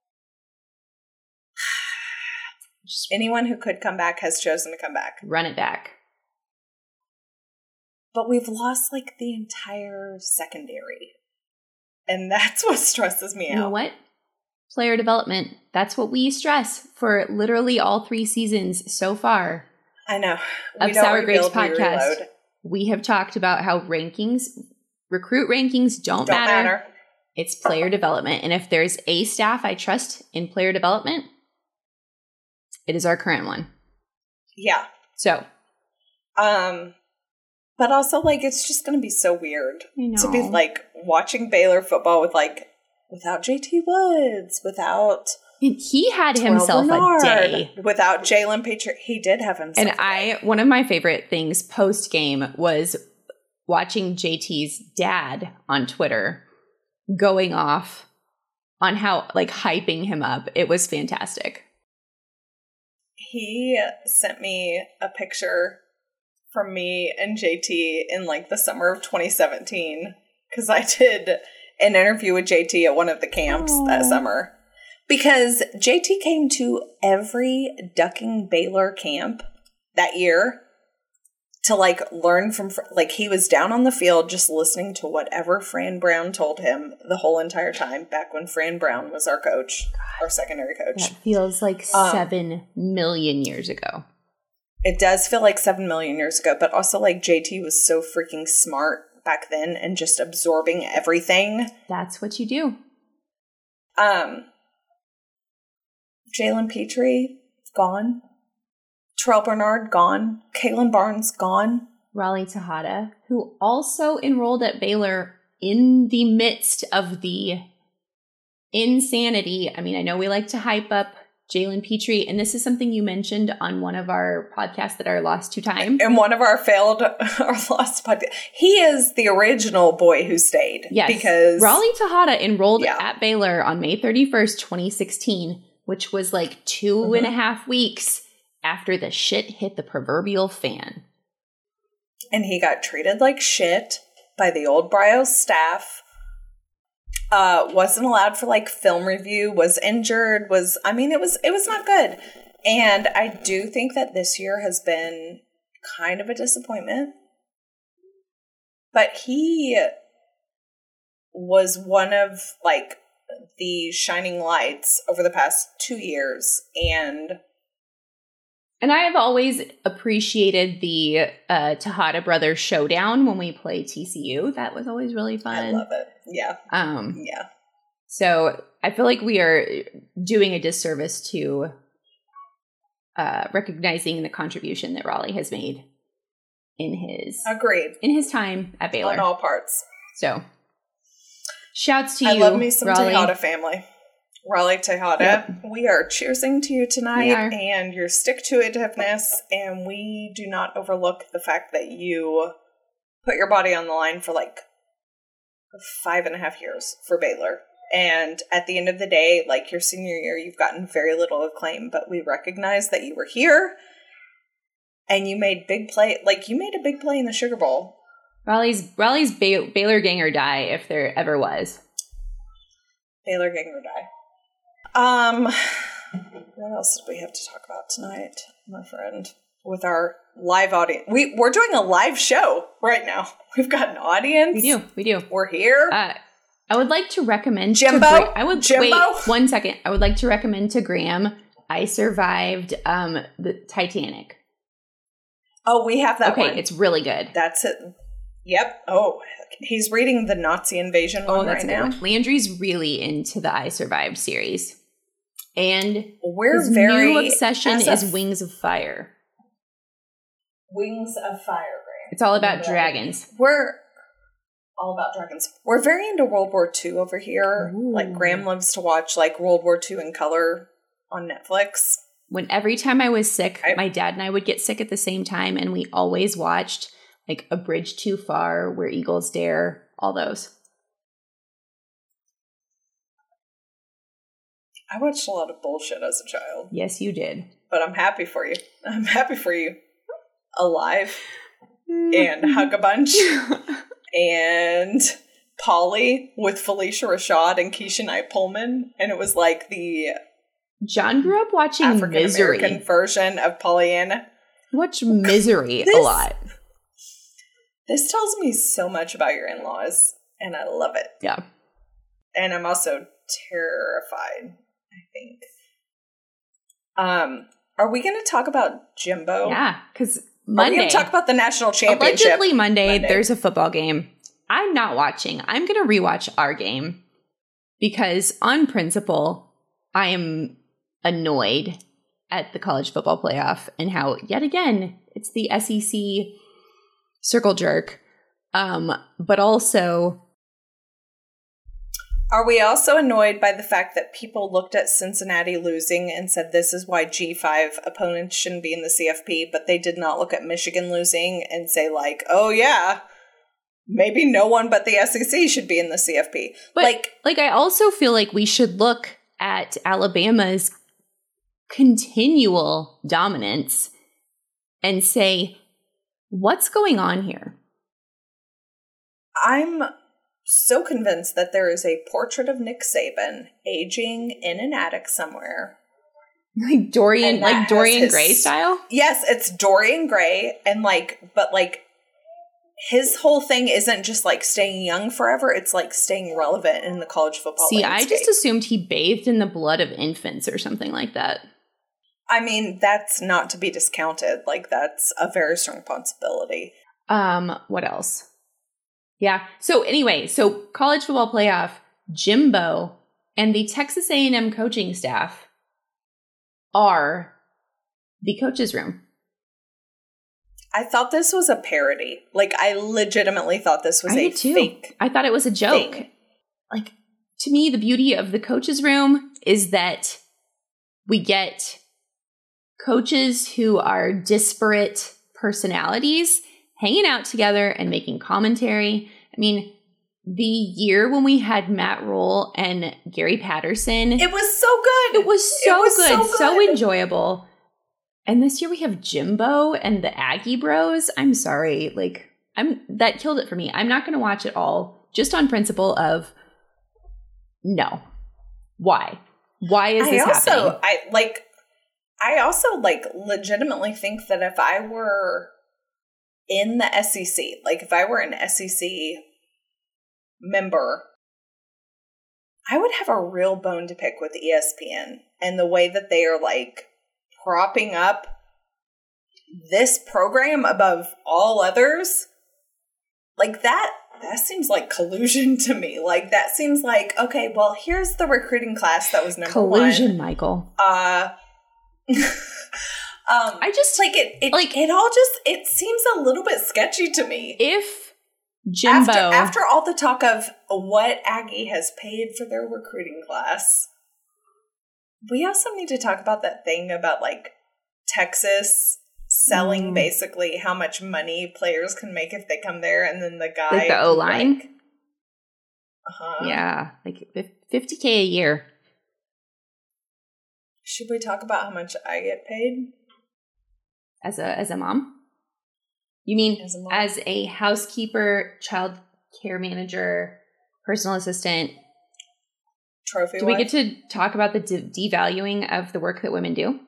just Anyone who could come back has chosen to come back. run it back. But we've lost like the entire secondary. And that's what stresses me You know out. what? Player development. That's what we stress for literally all three seasons so far. I know. Of Sour Grapes rebuild, we Podcast. reload. We have talked about how rankings, recruit rankings don't, Don't matter. matter. It's player development. And if there's a staff I trust in player development, it is our current one. Yeah. So, Um, but also, like, it's just going to be so weird I know. to be, like, watching Baylor football with, like, without J T Woods, without And he had Terrell himself Bernard, a day. without Jalen Patriot. He did have himself And a day. I, one of my favorite things post game was watching J T's dad on Twitter going off on how, like, hyping him up. It was fantastic. He sent me a picture from me and J T in like the summer of twenty seventeen because I did an interview with J T at one of the camps Aww. that summer. Because J T came to every Ducking Baylor camp that year to like learn from, fr- like he was down on the field just listening to whatever Fran Brown told him the whole entire time back when Fran Brown was our coach, our secondary coach. That feels like Um, seven million years ago. It does feel like seven million years ago, but also like J T was so freaking smart back then and just absorbing everything. That's what you do. Um, Jalen Petrie, gone. Terrell Bernard, gone. Kalen Barnes, gone. Raleigh Tejada, who also enrolled at Baylor in the midst of the insanity. I mean, I know we like to hype up Jalen Petrie, and this is something you mentioned on one of our podcasts that are lost to time. And one of our failed or lost podcast. He is the original boy who stayed. Yes, Because Raleigh Tejada enrolled Yeah. at Baylor on May thirty-first, twenty sixteen, which was like two Mhm. and a half weeks after the shit hit the proverbial fan. and he got treated like shit by the old Bryos staff. Uh, wasn't allowed for like film review, was injured, was, I mean, it was, it was not good. And I do think that this year has been kind of a disappointment, but he was one of like the shining lights over the past two years. And And I have always appreciated the uh, Tejada Brothers showdown when we play T C U. That was always really fun. I love it. Yeah. Um, Yeah. so I feel like we are doing a disservice to uh, recognizing the contribution that Raleigh has made in his agreed in his time at Baylor on all parts. So, shouts to you, I love me some Raleigh. Tejada family. Raleigh Tejada. Yep. We are cheersing to you tonight are. and your stick-to-itiveness, and we do not overlook the fact that you put your body on the line for like five and a half years for Baylor. And at the end of the day, like your senior year, you've gotten very little acclaim, but we recognize that you were here and you made big play. Like you made a big play in the Sugar Bowl. Raleigh's Raleigh's ba- Baylor gang or die if there ever was. Baylor gang or die. Um, what else did we have to talk about tonight, my friend? With our live audience, we we're doing a live show right now. We've got an audience. We do, we do. We're here. Uh, I would like to recommend Jimbo. To Gra- I would Jimbo? wait one second. I would like to recommend to Graham. I survived um, the Titanic. Oh, we have that okay, one. it's really good. That's it. Yep. Oh, he's reading the Nazi invasion one oh, that's right a good now. one. Landry's really into the I Survived series. And we're his very new obsession is is Wings of Fire. Wings of Fire, right? It's all about dragons. We're all about dragons. We're very into World War Two over here. Ooh. Like Graham loves to watch like World War Two in color on Netflix. When every time I was sick, I, my dad and I would get sick at the same time, and we always watched like A Bridge Too Far, Where Eagles Dare, all those. I watched a lot of bullshit as a child. Yes, you did. But I'm happy for you. I'm happy for you. Alive. And Hug a Bunch. And Polly with Felicia Rashad and Keisha Knight Pullman. And it was like the John grew up watching African Misery. American version of Pollyanna. Watch Misery this, a lot. This tells me so much about your in-laws, and I love it. Yeah. And I'm also terrified, I think. Um, are we going to talk about Jimbo? Yeah, because Monday. Are we going to talk about the national championship? Allegedly Monday, Monday, there's a football game. I'm not watching. I'm going to rewatch our game because on principle, I am annoyed at the college football playoff and how, yet again, it's the S E C circle jerk. Um, but also... Are we also annoyed by the fact that people looked at Cincinnati losing and said this is why G five opponents shouldn't be in the C F P, but they did not look at Michigan losing and say like, oh yeah, maybe no one but the S E C should be in the C F P. But, like, like I also feel like we should look at Alabama's continual dominance and say, what's going on here? I'm so convinced that there is a portrait of Nick Saban aging in an attic somewhere. Like Dorian, like Dorian his, Gray style? Yes, it's Dorian Gray. And like, but like, his whole thing isn't just like staying young forever. It's like staying relevant in the college football See, landscape. I just assumed he bathed in the blood of infants or something like that. I mean, that's not to be discounted. Like, that's a very strong possibility. Um, what else? Yeah. So anyway, so college football playoff, Jimbo and the Texas A and M coaching staff are the coach's room. I thought this was a parody. Like, I legitimately thought this was I a did too. fake. I thought it was a joke. thing. Like, to me, the beauty of the coach's room is that we get coaches who are disparate personalities hanging out together and making commentary. I mean, the year when we had Matt Rule and Gary Patterson, It was so good. it was so It was good, so so, good. enjoyable. And this year we have Jimbo and the Aggie Bros. I'm sorry, like I'm that killed it for me. I'm not going to watch it all just on principle of no. Why? Why is this I also, happening? I like, I also like legitimately think that if I were in the S E C, like if I were an S E C member, I would have a real bone to pick with E S P N and the way that they are like propping up this program above all others. Like that, that seems like collusion to me. Like that seems like, okay, well, here's the recruiting class that was number Collusion, one. Michael. Uh, Um, I just like it, it like it all just it seems a little bit sketchy to me. If Jimbo, after, after all the talk of what Aggie has paid for their recruiting class, we also need to talk about that thing about like Texas selling mm. basically how much money players can make if they come there, and then the guy like the O line, like, uh-huh. yeah, like fifty k a year. Should we talk about how much I get paid as a as a mom? You mean as a, mom? As a housekeeper, child care manager, personal assistant? Trophy do wife? We get to talk about the de- devaluing of the work that women do?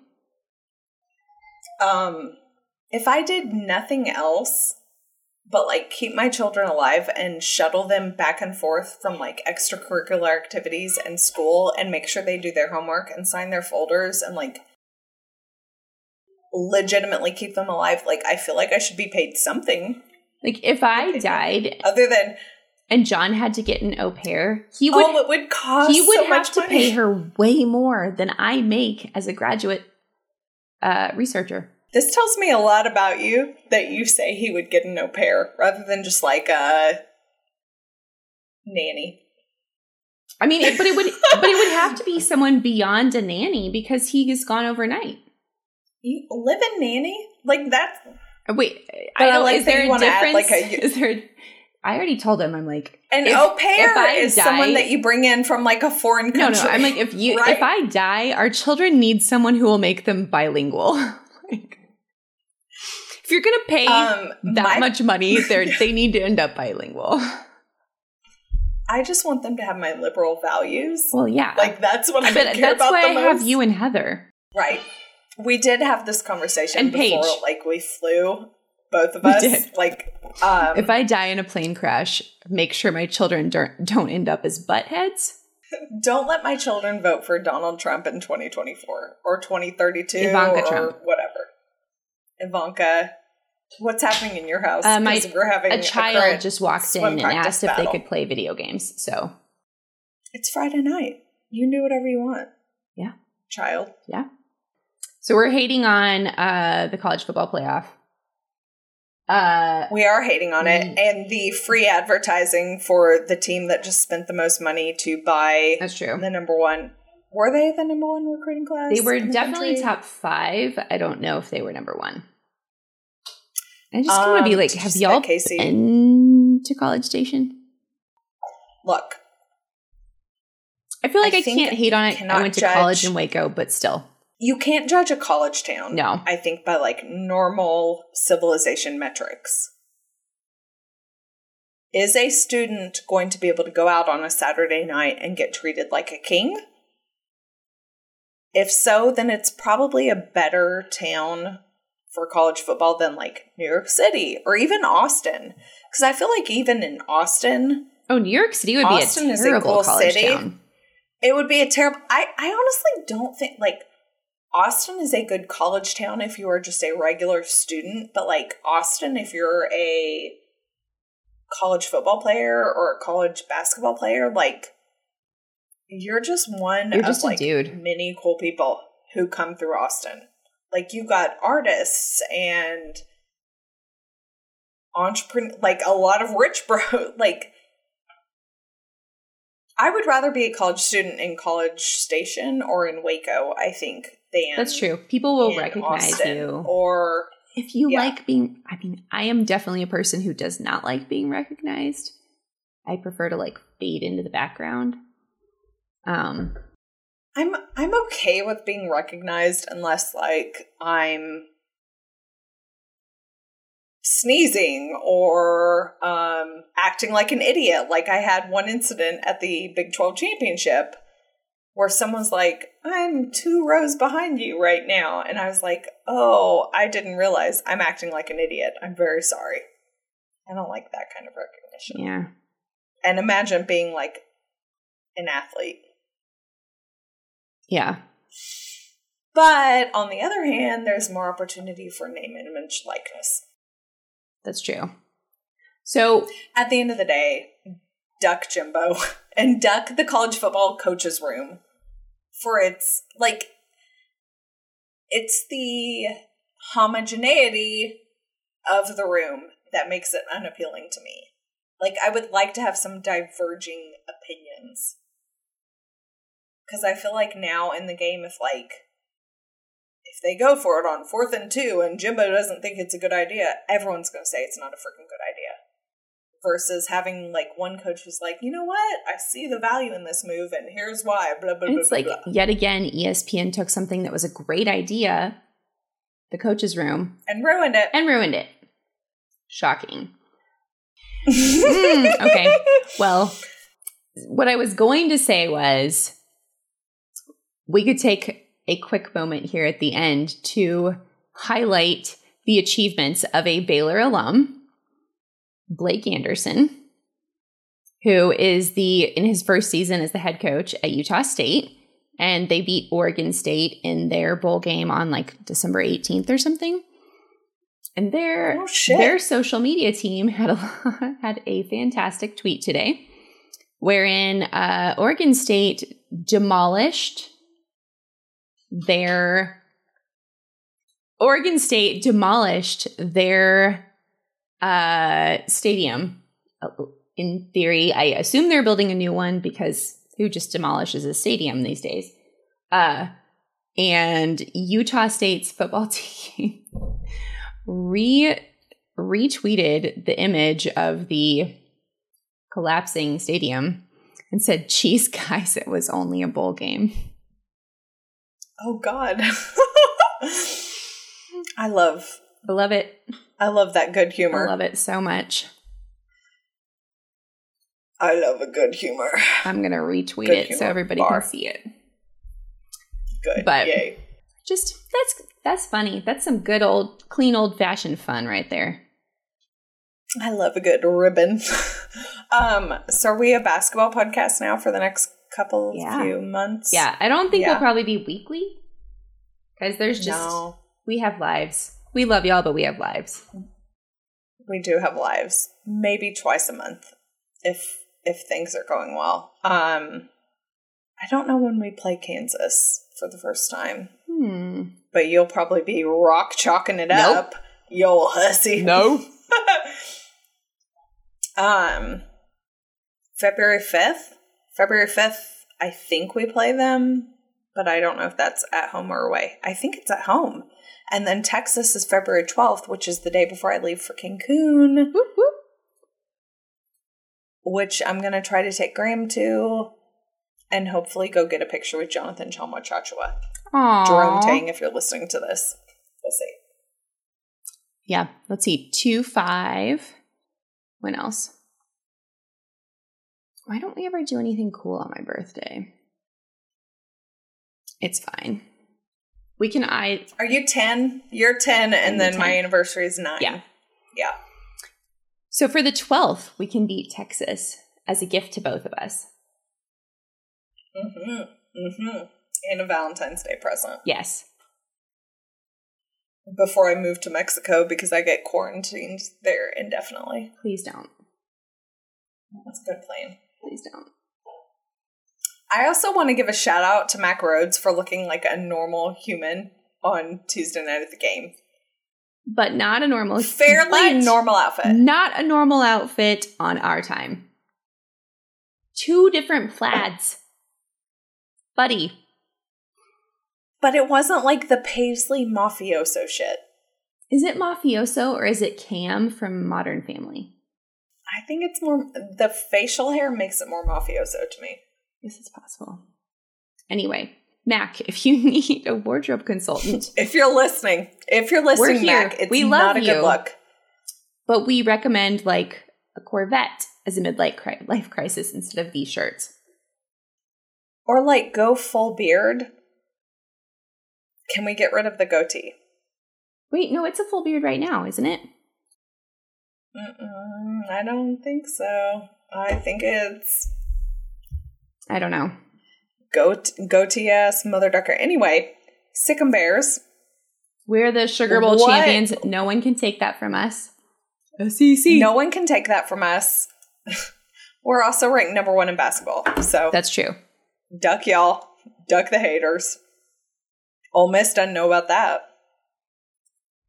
Um, if I did nothing else but like keep my children alive and shuttle them back and forth from like extracurricular activities and school and make sure they do their homework and sign their folders and like legitimately keep them alive, like I feel like I should be paid something. Like if I died, other than and John had to get an au pair, he would. Oh, it would cost. He would so have much to money. pay her way more than I make as a graduate uh, researcher. This tells me a lot about you that you say he would get an au pair rather than just like a nanny. I mean, but it would, but it would have to be someone beyond a nanny because he has gone overnight. You live in nanny like that? Wait, I don't. Like is there a difference? Like a, is there? I already told him. I'm like an if, au pair is die, someone that you bring in from like a foreign country. No, no. I'm like if you right? if I die, our children need someone who will make them bilingual. Like, if you're gonna pay um, that my, much money, they they need to end up bilingual. I just want them to have my liberal values. Well, yeah, like that's what I, I care That's about why the I most. have you and Heather. Right. We did have this conversation and before, Paige. like we flew, both of us. We did. Like, um, if I die in a plane crash, make sure my children don't, don't end up as buttheads. Don't let my children vote for Donald Trump in twenty twenty-four or twenty thirty-two Ivanka or Trump. whatever. Ivanka, what's happening in your house? Uh, my, we're having a child a just walked in and asked battle. if they could play video games. So it's Friday night. You can do whatever you want. Yeah. Child. Yeah. So we're hating on uh, the college football playoff. Uh, we are hating on it. And the free advertising for the team that just spent the most money to buy that's true. The number one. Were they the number one recruiting class? They were definitely country? top five. I don't know if they were number one. I just um, want to be like, have y'all been to College Station? Look. I feel like I, I can't hate on it. I went to judge. college in Waco, but still. You can't judge a college town. No. I think by like normal civilization metrics. Is a student going to be able to go out on a Saturday night and get treated like a king? If so, then it's probably a better town for college football than like New York City or even Austin. Because I feel like even in Austin... Oh, New York City would Austin be a terrible a cool college city. town. It would be a terrible... I, I honestly don't think... like. Austin is a good college town if you are just a regular student, but like Austin, if you're a college football player or a college basketball player, like you're just one you're of just like a dude. many cool people who come through Austin. Like you got artists and entrepreneur, like a lot of rich bro. Like I would rather be a college student in College Station or in Waco, I think. That's true. People will recognize Austin, you. Or if you yeah. like being, I mean, I am definitely a person who does not like being recognized. I prefer to like fade into the background. Um, I'm I'm okay with being recognized unless like I'm sneezing or um, acting like an idiot. Like I had one incident at the Big twelve championship where someone's like, I'm two rows behind you right now. And I was like, oh, I didn't realize I'm acting like an idiot. I'm very sorry. I don't like that kind of recognition. Yeah. And imagine being like an athlete. Yeah. But on the other hand, there's more opportunity for name, image, likeness. That's true. So at the end of the day, duck Jimbo and duck the college football coach's room for its, like, it's the homogeneity of the room that makes it unappealing to me. Like, I would like to have some diverging opinions. Because I feel like now in the game, if, like, if they go for it on fourth and two and Jimbo doesn't think it's a good idea, everyone's going to say it's not a freaking good idea. Versus having, like, one coach who's like, you know what? I see the value in this move, and here's why, blah, blah, and blah, it's blah, like, blah. yet again, E S P N took something that was a great idea, the coach's room, And ruined it. and ruined it. Shocking. mm, okay. Well, what I was going to say was we could take a quick moment here at the end to highlight the achievements of a Baylor alum, Blake Anderson, who is the in his first season as the head coach at Utah State, and they beat Oregon State in their bowl game on like December eighteenth or something. And their Oh, shit. their social media team had a had a fantastic tweet today, wherein uh, Oregon State demolished their Oregon State demolished their uh, stadium. In theory, I assume they're building a new one because who just demolishes a stadium these days? Uh, and Utah State's football team re retweeted the image of the collapsing stadium and said, "Geez, guys, it was only a bowl game." Oh, God. I love, I love it. I love that good humor. I love it so much. I love a good humor. I'm going to retweet Good it so humor. everybody Bar. can see it. Good. But- Yay. Just, that's that's funny. That's some good old, clean old-fashioned fun right there. I love a good ribbon. um, so are we a basketball podcast now for the next couple Yeah. few months? Yeah, I don't think Yeah. we'll probably be weekly because there's just, No, we have lives. We love y'all, but we have lives. we do have lives. Maybe twice a month if if things are going well. Um, I don't know when we play Kansas for the first time, Hmm. but you'll probably be rock chalking it Nope. up, you old hussy. No. um, February fifth? February fifth, I think we play them, but I don't know if that's at home or away. I think it's at home. And then Texas is February twelfth, which is the day before I leave for Cancun, Whoop, whoop. which I'm going to try to take Graham to and hopefully go get a picture with Jonathan Chalma Chachua. Aww. Jerome Tang, if you're listening to this. We'll see. Yeah, let's see. Two, five. When else? Why don't we ever do anything cool on my birthday? It's fine. We can, I, Are you ten? You're ten, and I'm then ten. my anniversary is nine. Yeah. Yeah. so for the twelfth, we can beat Texas as a gift to both of us. Mm-hmm. Mm-hmm. And a Valentine's Day present. Yes. Before I move to Mexico because I get quarantined there indefinitely. Please don't. That's a good plan. Please don't. I also want to give a shout out to Mac Rhodes for looking like a normal human on Tuesday night at the game. But not a normal. Fairly but normal outfit. Not a normal outfit on our time. Two different plaids. Buddy. But it wasn't like the Paisley mafioso shit. Is it mafioso or is it Cam from Modern Family? I think it's more, the facial hair makes it more mafioso to me. Yes, it's possible. Anyway, Mac, if you need a wardrobe consultant, If you're listening, if you're listening, here. Mac, it's We love not a you. good look. but we recommend like a Corvette as a midlife cri- life crisis instead of these shirts. Or like go full beard. Can we get rid of the goatee? Wait, no, it's a full beard right now, isn't it? Mm-mm, I don't think so. I think it's I don't know. goat goatee ass mother ducker. Anyway, Sick'em Bears. We're the Sugar Bowl What? champions. No one can take that from us. S E C. No one can take that from us. We're also ranked number one in basketball. So That's true. duck y'all. Duck the haters. Ole Miss doesn't know about that.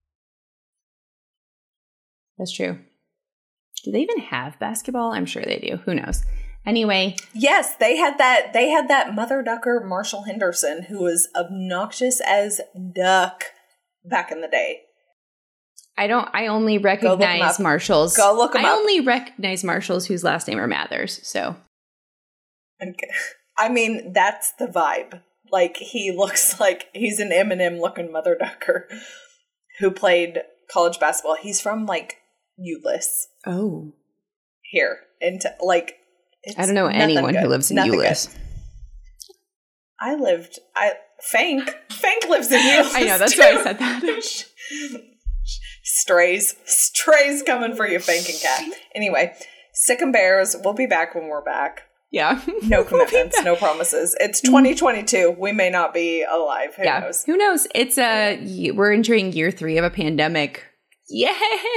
That's true. Do they even have basketball? I'm sure they do. Who knows? Anyway. Yes, they had that. They had that mother ducker, Marshall Henderson, who was obnoxious as duck back in the day. I don't. I only recognize Marshalls. Go look him I up. only recognize Marshalls whose last name are Mathers. So. Okay. I mean, that's the vibe. Like, he looks like he's an Eminem looking mother ducker who played college basketball. He's from like Euless. Oh. Here into like. It's I don't know anyone good. who lives in nothing Euless. Good. I lived. I Fank. Fank lives in Euless. I know. That's too. why I said that. Strays. Strays coming for you, Fank and Cat. Anyway, Sick and Bears. We'll be back when we're back. Yeah. No commitments. No promises. It's twenty twenty-two. We may not be alive. Who yeah. knows? Who knows? It's a. Uh, we're entering year three of a pandemic. Yay!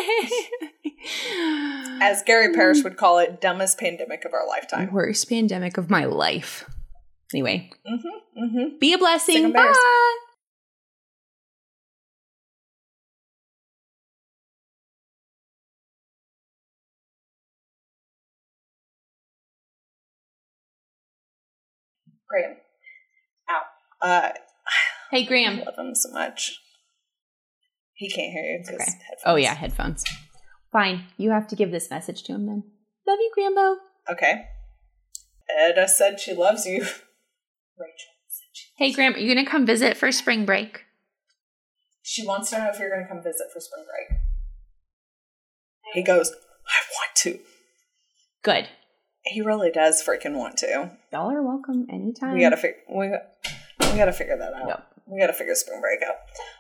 As Gary Parrish would call it, dumbest pandemic of our lifetime. Worst pandemic of my life. Anyway. Mm-hmm, mm-hmm. Be a blessing. Bye! Graham. Ow. Uh, hey, Graham. I love him so much. He can't hear you. Okay. Oh, yeah, headphones. Fine. You have to give this message to him then. Love you, Grambo. Okay. Edda said she loves you. Rachel said she Hey, Graham, are you going to come visit for spring break? She wants to know if you're going to come visit for spring break. He goes, I want to. Good. He really does freaking want to. Y'all are welcome anytime. We gotta figure we, we gotta figure that out. Yep. We gotta figure spring break out.